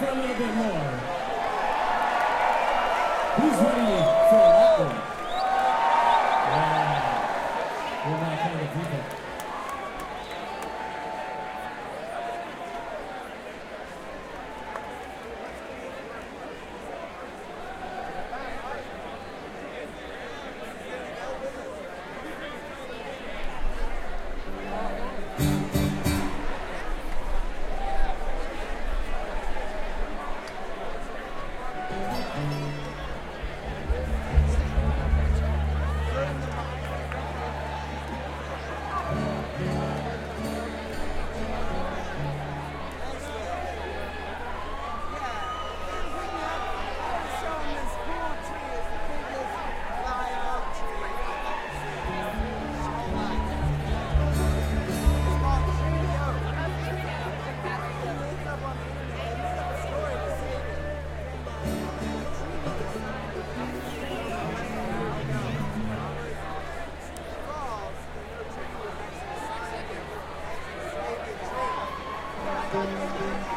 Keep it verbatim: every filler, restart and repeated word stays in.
for a little bit more? Who's ready for that one? Yeah. We're my kind of people. Thank you.